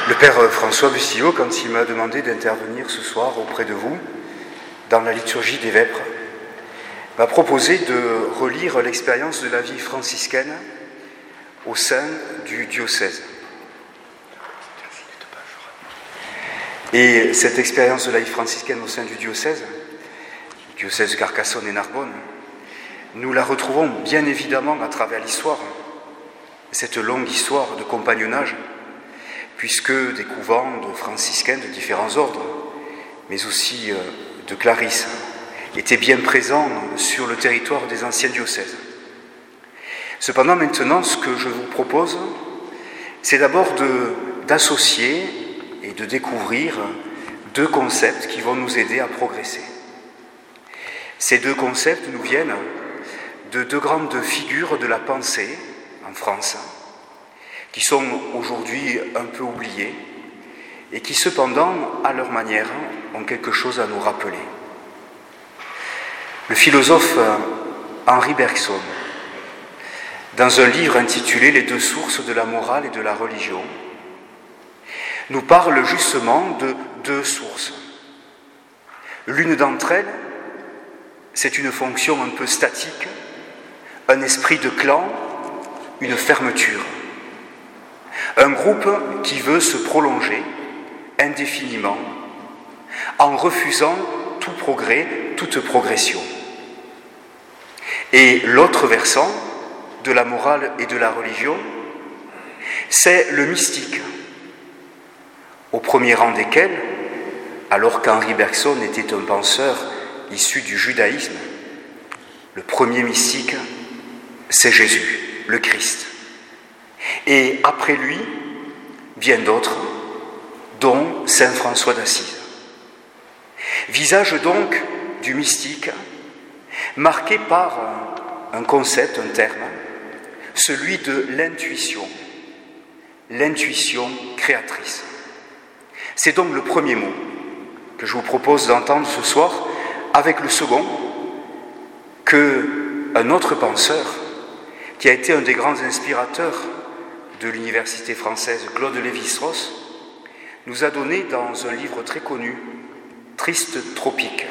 Le Père François Bustillo, quand il m'a demandé d'intervenir ce soir auprès de vous, dans la liturgie des Vêpres, m'a proposé de relire l'expérience de la vie franciscaine au sein du diocèse. Et cette expérience de la vie franciscaine au sein du diocèse de Carcassonne et Narbonne, nous la retrouvons bien évidemment à travers l'histoire, cette longue histoire de compagnonnage, puisque des couvents de franciscains de différents ordres, mais aussi de clarisses, étaient bien présents sur le territoire des anciens diocèses. Cependant, maintenant, ce que je vous propose, c'est d'abord d'associer et de découvrir deux concepts qui vont nous aider à progresser. Ces deux concepts nous viennent de deux grandes figures de la pensée en France, qui sont aujourd'hui un peu oubliées et qui cependant, à leur manière, ont quelque chose à nous rappeler. Le philosophe Henri Bergson, dans un livre intitulé « Les deux sources de la morale et de la religion », nous parle justement de deux sources. L'une d'entre elles, c'est une fonction un peu statique, un esprit de clan, une fermeture. Un groupe qui veut se prolonger indéfiniment en refusant tout progrès, toute progression. Et l'autre versant de la morale et de la religion, c'est le mystique, au premier rang desquels, alors qu'Henri Bergson était un penseur issu du judaïsme, le premier mystique, c'est Jésus, le Christ. Et après lui, bien d'autres, dont saint François d'Assise. Visage donc du mystique, marqué par un concept, un terme, celui de l'intuition créatrice. C'est donc le premier mot que je vous propose d'entendre ce soir, avec le second, qu'un autre penseur, qui a été un des grands inspirateurs de l'université française, Claude Lévi-Strauss, nous a donné dans un livre très connu, Triste Tropique.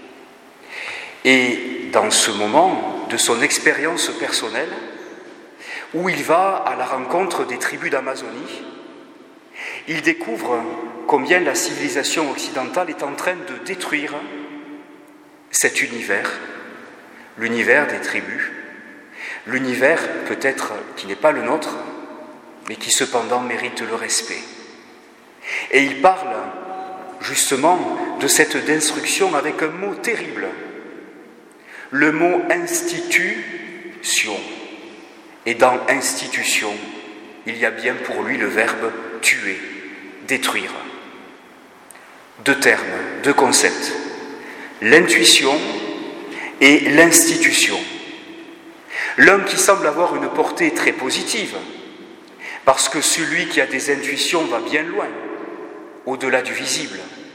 Et dans ce moment de son expérience personnelle, où il va à la rencontre des tribus d'Amazonie, il découvre combien la civilisation occidentale est en train de détruire cet univers, l'univers des tribus, l'univers peut-être qui n'est pas le nôtre, mais qui cependant mérite le respect. Et il parle justement de cette destruction avec un mot terrible, le mot institution. Et dans institution, il y a bien pour lui le verbe tuer, détruire. Deux termes, deux concepts, l'intuition et l'institution. L'un qui semble avoir une portée très positive, parce que celui qui a des intuitions va bien loin, au-delà du visible.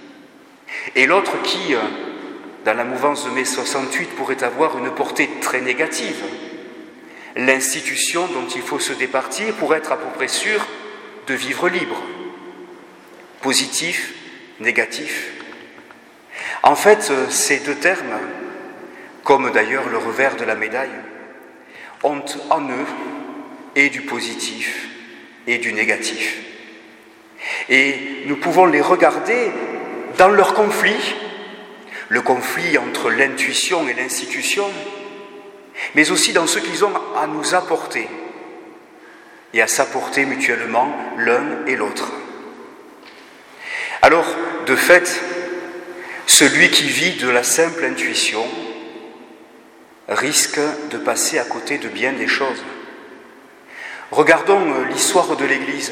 Et l'autre qui, dans la mouvance de mai 68, pourrait avoir une portée très négative. L'institution dont il faut se départir pour être à peu près sûr de vivre libre. Positif, négatif. En fait, ces deux termes, comme d'ailleurs le revers de la médaille, ont en eux et du positif et du négatif. Et nous pouvons les regarder dans leur conflit, le conflit entre l'intuition et l'institution, mais aussi dans ce qu'ils ont à nous apporter et à s'apporter mutuellement l'un et l'autre. Alors, de fait, celui qui vit de la simple intuition risque de passer à côté de bien des choses. Regardons l'histoire de l'Église.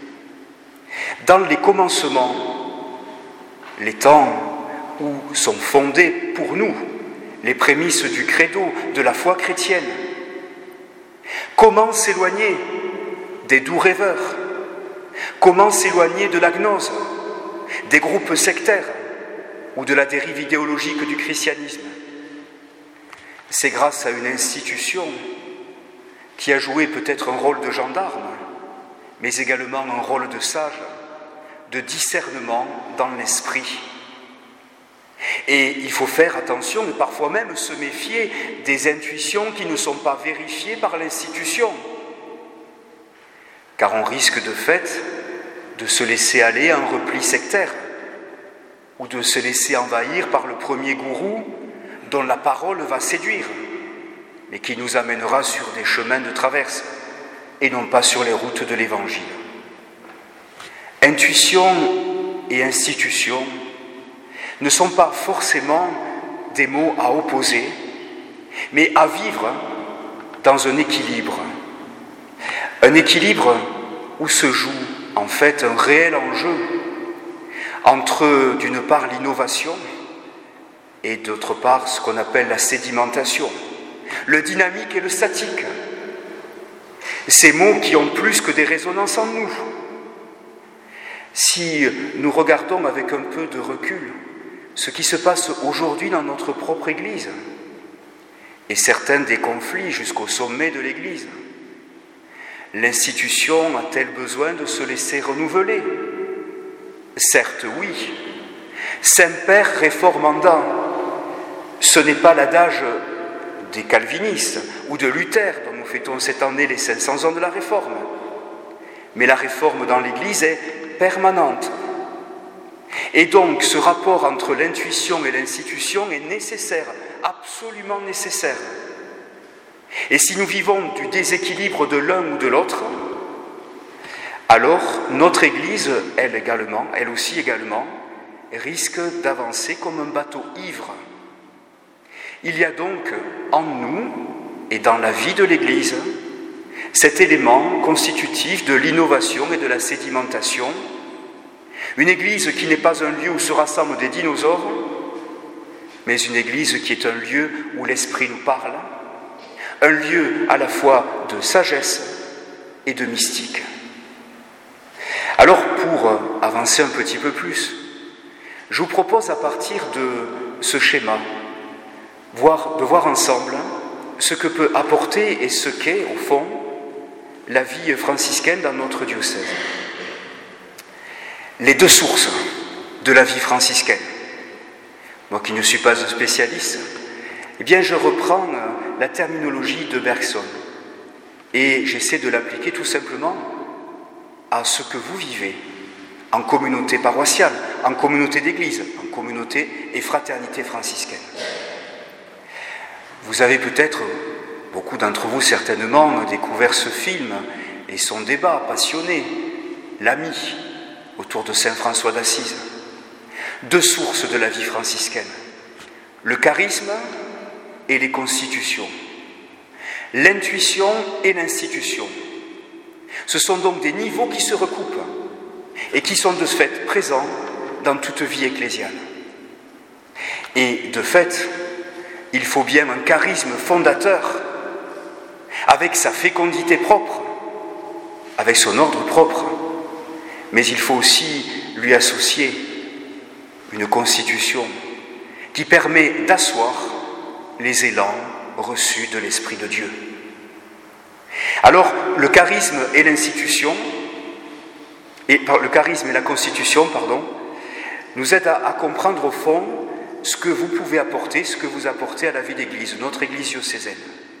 Dans les commencements, les temps où sont fondées pour nous les prémices du credo, de la foi chrétienne, comment s'éloigner des doux rêveurs? Comment s'éloigner de la gnose, des groupes sectaires ou de la dérive idéologique du christianisme? C'est grâce à une institution qui a joué peut-être un rôle de gendarme, mais également un rôle de sage de discernement dans l'esprit. Et il faut faire attention et parfois même se méfier des intuitions qui ne sont pas vérifiées par l'institution. Car on risque de fait de se laisser aller à un repli sectaire ou de se laisser envahir par le premier gourou dont la parole va séduire, mais qui nous amènera sur des chemins de traverse et non pas sur les routes de l'Évangile. Intuition et institution ne sont pas forcément des mots à opposer, mais à vivre dans un équilibre. Un équilibre où se joue en fait un réel enjeu entre, d'une part, l'innovation et d'autre part, ce qu'on appelle la sédimentation, le dynamique et le statique. Ces mots qui ont plus que des résonances en nous. Si nous regardons avec un peu de recul ce qui se passe aujourd'hui dans notre propre Église, et certains des conflits jusqu'au sommet de l'Église, l'institution a-t-elle besoin de se laisser renouveler ? Certes, oui. Semper reformanda, ce n'est pas l'adage des calvinistes ou de Luther, dont nous fêtons cette année les 500 ans de la Réforme. Mais la Réforme dans l'Église est permanente. Et donc, ce rapport entre l'intuition et l'institution est nécessaire, absolument nécessaire. Et si nous vivons du déséquilibre de l'un ou de l'autre, alors notre Église, elle aussi également, risque d'avancer comme un bateau ivre. Il y a donc en nous et dans la vie de l'Église cet élément constitutif de l'innovation et de la sédimentation. Une Église qui n'est pas un lieu où se rassemblent des dinosaures, mais une Église qui est un lieu où l'Esprit nous parle, un lieu à la fois de sagesse et de mystique. Alors, pour avancer un petit peu plus, je vous propose à partir de ce schéma, de voir ensemble ce que peut apporter et ce qu'est, au fond, la vie franciscaine dans notre diocèse. Les deux sources de la vie franciscaine. Moi qui ne suis pas un spécialiste, eh bien je reprends la terminologie de Bergson et j'essaie de l'appliquer tout simplement à ce que vous vivez en communauté paroissiale, en communauté d'église, en communauté et fraternité franciscaine. Vous avez peut-être, beaucoup d'entre vous certainement, découvert ce film et son débat passionné, L'Ami, autour de saint François d'Assise. Deux sources de la vie franciscaine, le charisme et les constitutions, l'intuition et l'institution. Ce sont donc des niveaux qui se recoupent et qui sont de ce fait présents dans toute vie ecclésiale. Et de fait, il faut bien un charisme fondateur avec sa fécondité propre, avec son ordre propre, mais il faut aussi lui associer une constitution qui permet d'asseoir les élans reçus de l'Esprit de Dieu. Alors, le charisme et l'institution, le charisme et la constitution, nous aident à comprendre au fond ce que vous pouvez apporter, ce que vous apportez à la vie d'Église, notre Église diocésaine.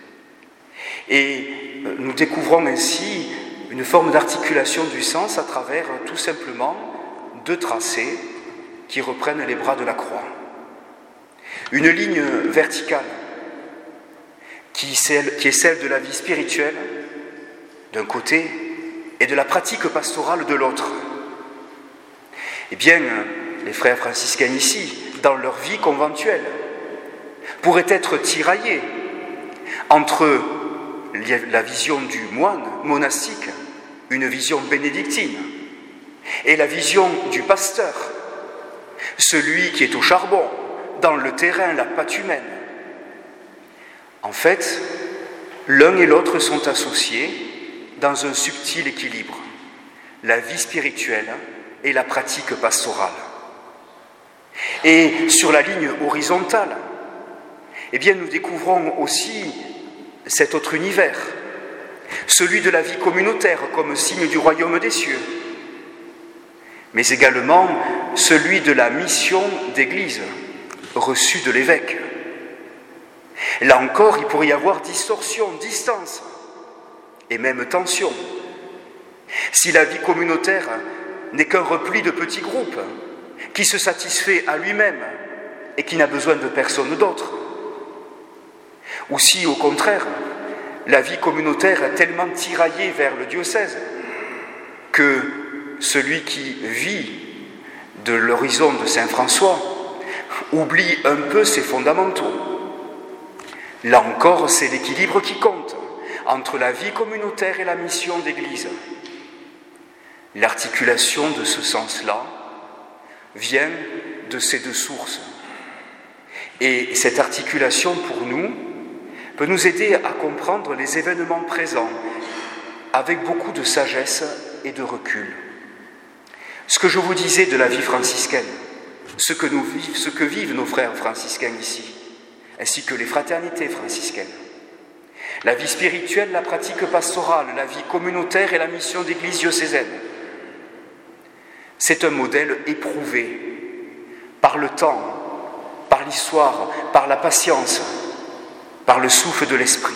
Et nous découvrons ainsi une forme d'articulation du sens à travers tout simplement deux tracés qui reprennent les bras de la croix. Une ligne verticale qui est celle de la vie spirituelle d'un côté et de la pratique pastorale de l'autre. Eh bien, les frères franciscains ici, dans leur vie conventuelle, pourraient être tiraillés entre la vision du moine monastique, une vision bénédictine, et la vision du pasteur, celui qui est au charbon, dans le terrain, la pâte humaine. En fait, l'un et l'autre sont associés dans un subtil équilibre, la vie spirituelle et la pratique pastorale. Et sur la ligne horizontale, eh bien, nous découvrons aussi cet autre univers, celui de la vie communautaire comme signe du royaume des cieux. mais également celui de la mission d'Église reçue de l'évêque. Là encore, il pourrait y avoir distorsion, distance et même tension. Si la vie communautaire n'est qu'un repli de petits groupes qui se satisfait à lui-même et qui n'a besoin de personne d'autre, ou si, au contraire, la vie communautaire est tellement tiraillée vers le diocèse que celui qui vit de l'horizon de Saint François oublie un peu ses fondamentaux. Là encore, c'est l'équilibre qui compte entre la vie communautaire et la mission d'Église. L'articulation de ce sens-là vient de ces deux sources. Et cette articulation, pour nous, peut nous aider à comprendre les événements présents avec beaucoup de sagesse et de recul. Ce que je vous disais de la vie franciscaine, ce que vivent nos frères franciscains ici, ainsi que les fraternités franciscaines, la vie spirituelle, la pratique pastorale, la vie communautaire et la mission d'église diocésaine, c'est un modèle éprouvé par le temps, par l'histoire, par la patience, par le souffle de l'esprit.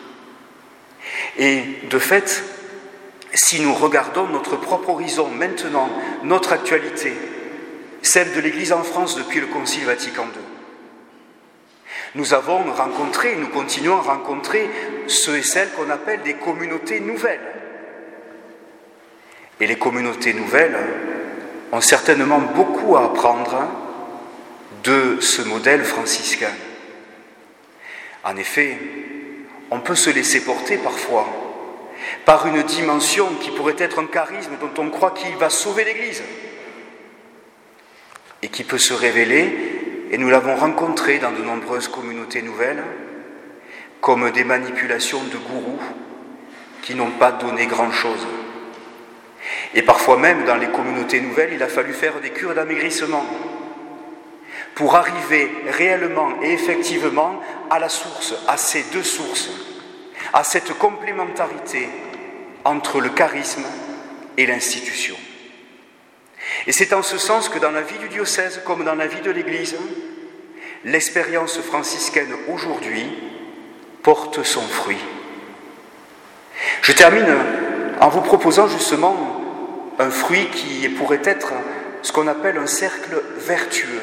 Et de fait, si nous regardons notre propre horizon maintenant, notre actualité, celle de l'Église en France depuis le Concile Vatican II, nous avons rencontré, nous continuons à rencontrer ceux et celles qu'on appelle des communautés nouvelles. Et les communautés nouvelles ont certainement beaucoup à apprendre de ce modèle franciscain. En effet, on peut se laisser porter parfois par une dimension qui pourrait être un charisme dont on croit qu'il va sauver l'Église et qui peut se révéler, et nous l'avons rencontré dans de nombreuses communautés nouvelles, comme des manipulations de gourous qui n'ont pas donné grand-chose. Et parfois même, dans les communautés nouvelles, il a fallu faire des cures d'amaigrissement pour arriver réellement et effectivement à la source, à ces deux sources, à cette complémentarité entre le charisme et l'institution. Et c'est en ce sens que dans la vie du diocèse, comme dans la vie de l'Église, l'expérience franciscaine aujourd'hui porte son fruit. Je termine en vous proposant justement un fruit qui pourrait être ce qu'on appelle un cercle vertueux.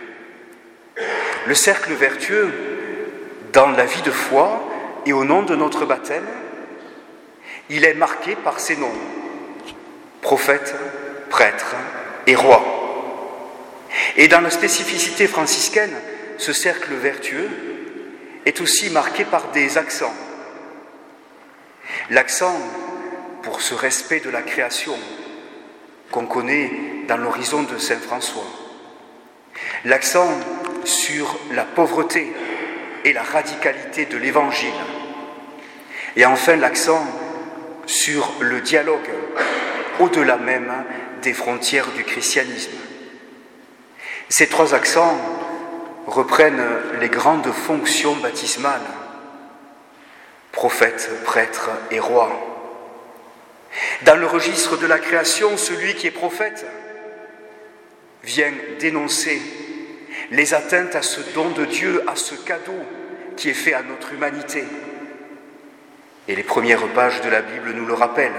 Le cercle vertueux, dans la vie de foi et au nom de notre baptême, il est marqué par ces noms: prophète, prêtre et roi. Et dans la spécificité franciscaine, ce cercle vertueux est aussi marqué par des accents. L'accent pour ce respect de la création qu'on connaît dans l'horizon de Saint François. L'accent sur la pauvreté et la radicalité de l'Évangile. Et enfin l'accent sur le dialogue au-delà même des frontières du christianisme. Ces trois accents reprennent les grandes fonctions baptismales: prophète, prêtre et roi. Dans le registre de la création, celui qui est prophète vient dénoncer les atteintes à ce don de Dieu, à ce cadeau qui est fait à notre humanité. Et les premières pages de la Bible nous le rappellent.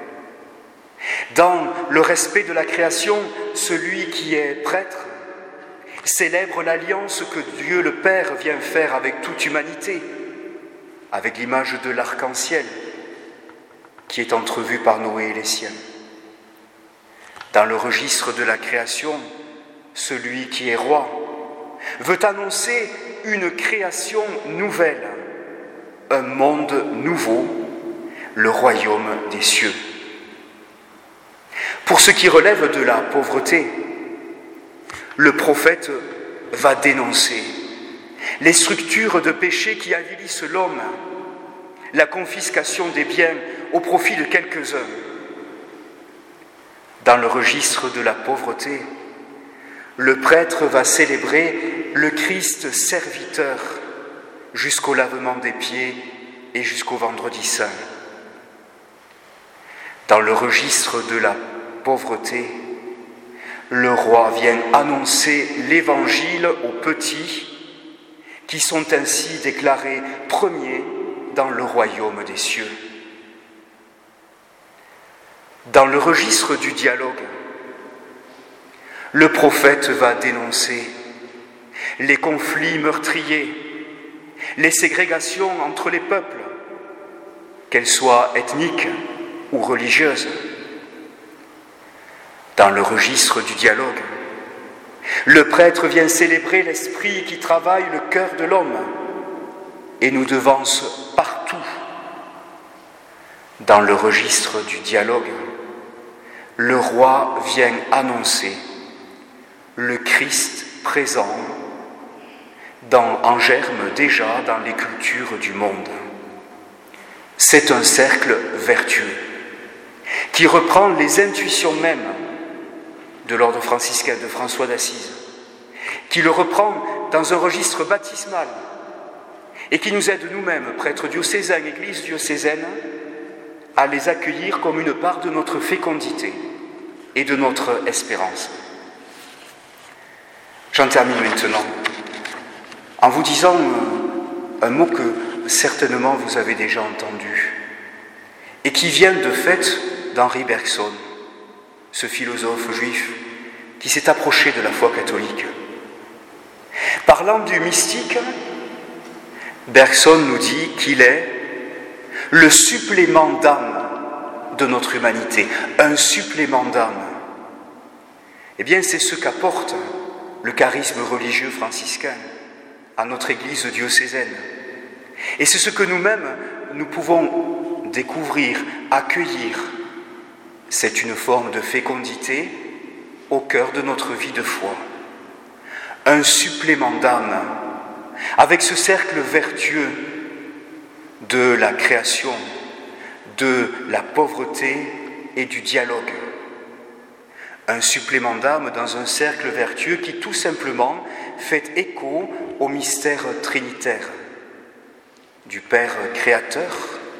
Dans le respect de la création, celui qui est prêtre célèbre l'alliance que Dieu le Père vient faire avec toute humanité, avec l'image de l'arc-en-ciel qui est entrevue par Noé et les siens. Dans le registre de la création, celui qui est roi veut annoncer une création nouvelle, un monde nouveau, le royaume des cieux. Pour ce qui relève de la pauvreté, le prophète va dénoncer les structures de péché qui avilissent l'homme, la confiscation des biens au profit de quelques-uns. Dans le registre de la pauvreté, le prêtre va célébrer le Christ serviteur jusqu'au lavement des pieds et jusqu'au vendredi saint. Dans le registre de la pauvreté, Le roi vient annoncer l'Évangile aux petits, qui sont ainsi déclarés premiers dans le royaume des cieux. Dans le registre du dialogue, le prophète va dénoncer les conflits meurtriers, les ségrégations entre les peuples, qu'elles soient ethniques ou religieuses. Dans le registre du dialogue, le prêtre vient célébrer l'esprit qui travaille le cœur de l'homme et nous devance partout. Dans le registre du dialogue, le roi vient annoncer le Christ présent en germe déjà dans les cultures du monde. C'est un cercle vertueux qui reprend les intuitions mêmes de l'ordre franciscain de François d'Assise, qui le reprend dans un registre baptismal et qui nous aide nous-mêmes, prêtres diocésains, églises diocésaines, à les accueillir comme une part de notre fécondité et de notre espérance. J'en termine maintenant en vous disant un mot que certainement vous avez déjà entendu et qui vient de fait d'Henri Bergson, ce philosophe juif qui s'est approché de la foi catholique. Parlant du mystique, Bergson nous dit qu'il est le supplément d'âme de notre humanité, un supplément d'âme. Eh bien, c'est ce qu'apporte le charisme religieux franciscain à notre Église diocésaine. Et c'est ce que nous-mêmes, nous pouvons découvrir, accueillir. C'est une forme de fécondité au cœur de notre vie de foi. Un supplément d'âme, avec ce cercle vertueux de la création, de la pauvreté et du dialogue. Un supplément d'âme dans un cercle vertueux qui tout simplement fait écho au mystère trinitaire du Père créateur,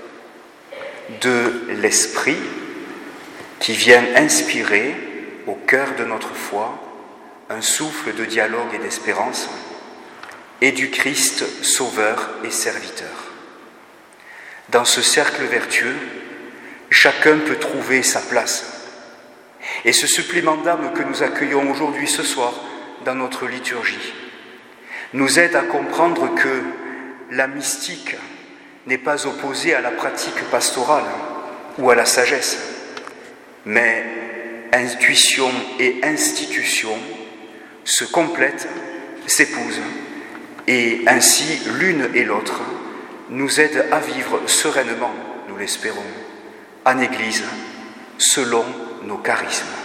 de l'Esprit qui vient inspirer au cœur de notre foi un souffle de dialogue et d'espérance, et du Christ sauveur et serviteur. Dans ce cercle vertueux, chacun peut trouver sa place. Et ce supplément d'âme que nous accueillons aujourd'hui, ce soir, dans notre liturgie, nous aide à comprendre que la mystique n'est pas opposée à la pratique pastorale ou à la sagesse, mais intuition et institution se complètent, s'épousent, et ainsi l'une et l'autre nous aident à vivre sereinement, nous l'espérons, en Église, selon nos charismes.